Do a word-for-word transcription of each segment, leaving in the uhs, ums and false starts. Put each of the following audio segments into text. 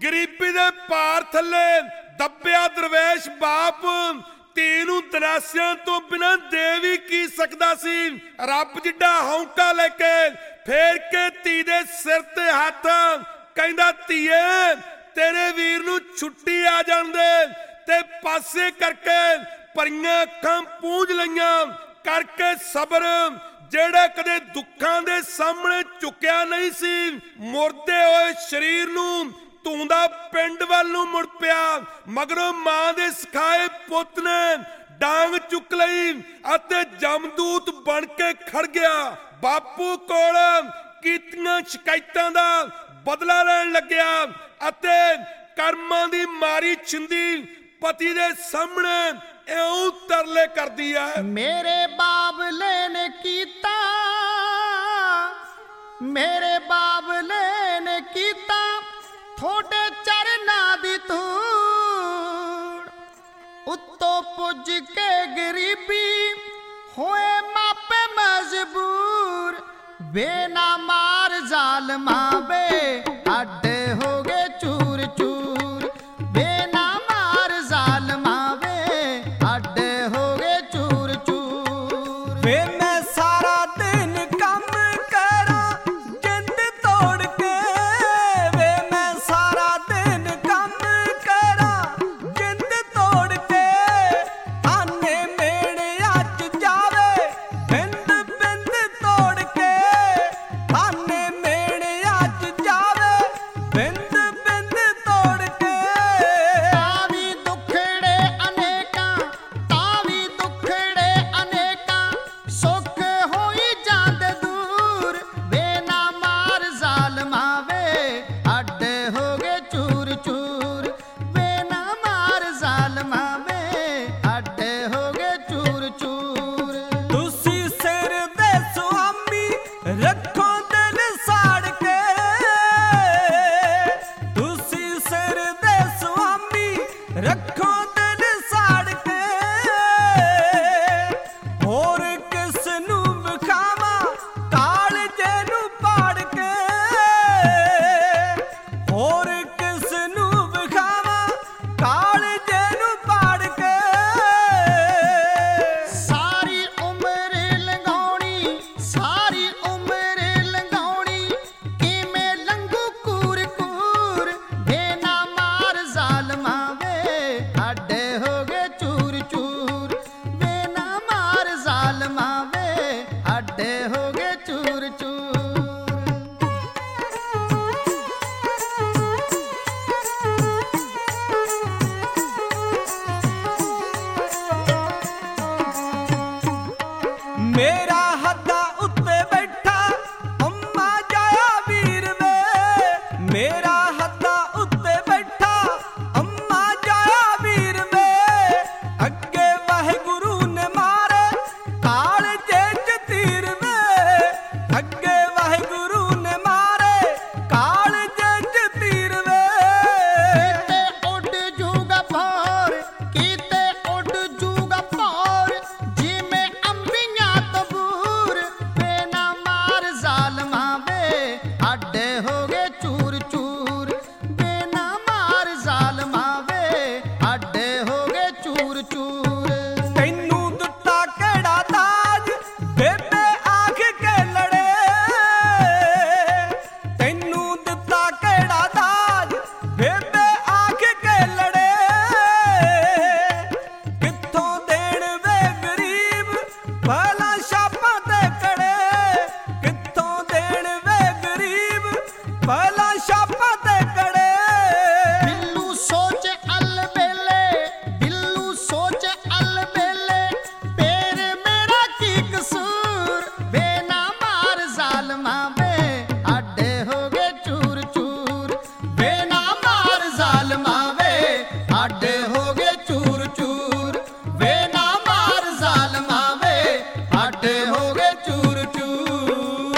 ਗਰੀਬੀ ਦੇ ਭਾਰ ਥੱਲੇ ਦੱਬਿਆ ਦਰਵੇਸ਼ ਬਾਪ ਧੀ ਨੂੰ ਦਰਾਸਿਆਂ ਤੋਂ ਬਿਨਾਂ ਦੇ ਵੀ ਕੀ ਸਕਦਾ ਸੀ। ਰੱਬ ਜਿੱਡਾ ਹੌਂਕਾ ਲੈ ਕੇ ਫੇਰ ਕੇ ਧੀ ਦੇ ਸਿਰ ਤੇ ਹੱਥ ਕਹਿੰਦਾ ਧੀਏ ਤੇਰੇ ਵੀਰ ਨੂੰ ਛੁੱਟੀ ਆ ਜਾਣ ਦੇ। ਤੇ ਪਾਸੇ ਕਰਕੇ ਪਰੀਆਂ ਅੱਖਾਂ ਪੂੰਝ ਲਈਆਂ ਕਰਕੇ ਸਬਰ ਜਿਹੜਾ ਕਦੇ ਦੁੱਖਾਂ ਦੇ ਸਾਹਮਣੇ ਝੁਕਿਆ ਨਹੀਂ ਸੀ। ਮੁਰਦੇ ਹੋਏ ਸਰੀਰ ਨੂੰ ਧੂੰਦਾ ਪਿੰਡ ਵੱਲ ਨੂੰ ਮੁੜ ਪਿਆ। ਮਗਰੋਂ ਮਾਂ ਦੇ ਸਿਖਾਏ ਪੁੱਤ ਨੇ ਡਾਂਗ ਚੁੱਕ ਲਈ ਅਤੇ ਜਮਦੂਤ ਬਣ ਕੇ ਖੜ ਗਿਆ। ਬਾਪੂ ਕੋਲ ਕੀਤੀਆਂ ਸ਼ਿਕਾਇਤਾਂ ਦਾ ਬਦਲਾ ਲੈਣ ਲੱਗਿਆ ਅਤੇ ਕਰਮਾਂ ਦੀ ਮਾਰੀ ਛਿੰਦੀ ਪਤੀ ਦੇ ਸਾਹਮਣੇ ਇਉਂ ਤਰਲੇ ਕਰਦੀ ਹੈ। ਮੇਰੇ ਬਾਬਲੇ ਨੇ ਕੀਤਾ, ਮੇਰੇ ਬਾਬਲੇ ਨੇ ਕੀਤਾ ਥੋੜੇ ਚਰਨਾਂ ਦੀ ਧੂੜ। ਉੱਤੋਂ ਪੁੱਜ ਕੇ ਗਰੀਬੀ ਹੋਏ ਮਾਪੇ ਮਜਬੂਰ। ਬੇਨਾ ਮਾਰ ਜ਼ਾਲਮਾਂ ਵੇ ਅੱਡ ਹੋ ਗਏ ਚੂਰ ਚੂਰ। ਬੇਨਾ ਮਾਰ ਜ਼ਾਲਮਾਂ ਵੇ ਅੱਡ ਹੋ ਗਏ ਚੂਰ ਚੂਰ। ਵੇ ਮੈਂ ਸਾਰਾ ਦਿਨ ਕੰਮ ਕਰਾਂ ਜਿੰਦ ਤੋੜ ਕੇ। ਵੇ ਮੈਂ ਸਾਰਾ ਦਿਨ ਕੰਮ ਕਰਾਂ ਜਿੰਦ ਤੋੜ ਕੇ। ਆਨੇ ਮੇੜਿਆਂ 'ਚ ਜਾਵੇ ਬਿੰਦ ਬਿੰਦ ਤੋੜ ਕੇ। ਆਨੇ ਮੇੜਿਆਂ 'ਚ ਜਾਵੇ ਬਿੰਦ ਬਿੰਦ ਤੋੜ ਕੇ। ਤਾਂ ਵੀ ਦੁੱਖੜੇ ਅਨੇਕਾਂ, ਤਾਂ ਵੀ ਦੁੱਖੜੇ ਅਨੇਕਾਂ ਸੁੱਖ ਹੋਈ ਜਾਂਦੇ ਦੂਰ। ਬੇਨਾ ਮਾਰ ਜ਼ਾਲਮਾਂ ਵੇ ਅੱਡ ਹੋ ਗਏ ਚੂਰ ਚੂਰ। ਬੇਨਾ ਮਾਰ ਜ਼ਾਲਮਾਂ ਵੇ ਅੱਡ ਹੋ ਗਏ ਚੂਰ ਚੂਰ। ਤੁਸੀਂ ਸਿਰ ਦੇ ਸੁਆਮੀ ਰੱਖੋ ਦਿਲ ਸਾੜ ਕੇ। ਤੁਸੀਂ ਸਿਰ ਦੇ ਸੁਆਮੀ ਰੱਖੋ ਦਿਲ ਸਾੜ ਕੇ। ਹੋਰ ਕਿਸ ਨੂੰ ਵਿਖਾਵਾਂ ਕਾਲਜੇ ਨੂੰ ਪਾੜ ਕੇ। ਹੋਰ ਕਿਸ ਨੂੰ ਵਿਖਾਵਾਂ ਕਾਲਜੇ ਨੂੰ ਪਾੜ ਕੇ। ਸਾਰੀ ਉਮਰ ਲੰਘਾਉਣੀ, ਸਾਰੀ ਉਮਰ ਲੰਘਾਉਣੀ ਕਿਵੇਂ ਲੰਘੂ ਕੂਰ ਕੂਰ। ਬੇਨਾ ਮਾਰ ਜ਼ਾਲਮਾਂ ਵੇ ਅੱਡ ਹੋ ਗਏ ਚੂਰ ਚੂਰ। ਬੇਨਾ ਮਾਰ ਜ਼ਾਲਮਾਂ ਵੇ ਅੱਡ ਹੋ ਗਏ ਚੂਰ ਚੂਰ। ਮੇਰਾ ਹੱਦਾਂ ਉੱਤੇ ਬੈਠਾ ਅੰਮਾ ਜਾਇਆ ਵੀਰ ਵੇ। ਮੇਰਾ ਹੱਦਾਂ ਉੱਤੇ ਬੈਠਾ ਅੰਮਾ ਜਾਇਆ ਵੀਰ ਵੇ। ਅੱਗੇ ਵਾਹਿਗੁਰੂ ਨੇ ਮਾਰੇ ਕਾਲਜੇ 'ਚ ਤੀਰ ਵੇ। ਅੱਗੇ ਵਾਹਿਗੁਰੂ ਨੇ ਮਾਰੇ ਕਾਲਜੇ 'ਚ ਤੀਰ ਵੇ। ਕਿਤੇ ਉੱਡ ਜੂਗਾ ਭੌਰ, ਕਿਤੇ ਉੱਡ ਜੂਗਾ ਭੌਰ ਜਿਵੇਂ ਅੰਬੀਆਂ ਤਬੂਰ। ਬੇਨਾ ਮਾਰ ਜ਼ਾਲਮਾਂ ਵੇ ਅੱਡ ਹੋ ਗਏ ਚੂਰ ਚੂਰ। ਬੇਨਾ ਮਾਰ ਜ਼ਾਲਮਾਂ ਵੇ ਅੱਡ ਹੋ ਗਏ ਚੂਰ ਚੂਰ। ਤੈਨੂੰ ਦਿੱਤਾ ਕਿਹੜਾ ਤਾਜ ਬੇਬੇ ਆਖ ਕੇ ਲੜੇ। ਤੈਨੂੰ ਦਿੱਤਾ ਕਿਹੜਾ ਤਾਜ ਬੇਬੇ ਆਖ ਕੇ ਲੜੇ। ਕਿੱਥੋਂ ਦੇਣ ਵੇ ਗਰੀਬ ਭਲਾ ਛਾਪਾਂ ਤੇ ਕੜੇ। ਕਿੱਥੋਂ ਦੇਣ ਵੇ ਗਰੀਬ ਭਲਾ ਛਾਪਾਂ ਤੇ ਕੜੇ। ਬਿੱਲੂ ਸੋਚ ਅਲ ਬੇਲੇ, ਬਿੱਲੂ ਸੋਚ ਅਲ ਬੇਲੇ ਫੇਰ ਮੇਰਾ ਕੀ ਕਸੂਰ। ਬੇਨਾ ਮਾਰ ਜ਼ਾਲਮਾਂ ਵੇ ਅੱਡ ਹੋ ਗਏ ਚੂਰ ਚੂਰ। ਬੇਨਾ ਮਾਰ ਜ਼ਾਲਮਾਂ ਵੇ ਅੱਡ ਹੋ ਗਏ ਚੂਰ ਚੂਰ। ਬੇਨਾ ਮਾਰ ਜ਼ਾਲਮਾਂ ਵੇ ਅੱਡ ਹੋ ਗਏ ਚੂਰ ਚੂਰ।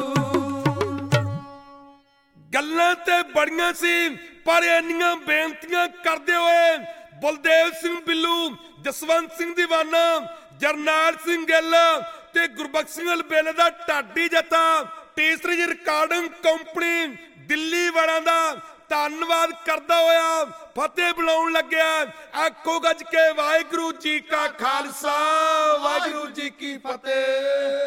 ਗੱਲਾਂ ਤੇ ਬੜੀਆਂ ਸੀ ਪਰ ਇੰਨੀਆਂ ਬੇਨਤੀਆਂ ਕਰਦੇ ਹੋਏ ਬਲਦੇਵ ਸਿੰਘ ਬਿੱਲੂ, ਜਸਵੰਤ ਸਿੰਘ ਦੀਵਾਨਾ, ਜਰਨੈਲ ਸਿੰਘ ਗਿੱਲ ਤੇ ਗੁਰਬਖਸ਼ ਸਿੰਘ ਅਲਬੇਲੇ ਦਾ ਢਾਡੀ ਜੱਥਾ ਤੀਸਰੀ ਰਿਕਾਰਡਿੰਗ ਕੰਪਨੀ ਦਿੱਲੀ ਵਾਲਿਆਂ ਦਾ ਧੰਨਵਾਦ ਕਰਦਾ ਹੋਇਆ ਫਤਿਹ ਬੁਲਾਉਣ ਲੱਗਿਆ। ਆਖੋ ਗੱਜ ਕੇ ਵਾਹਿਗੁਰੂ ਜੀ ਕਾ ਖਾਲਸਾ, ਵਾਹਿਗੁਰੂ ਜੀ ਕੀ ਫਤਿਹ।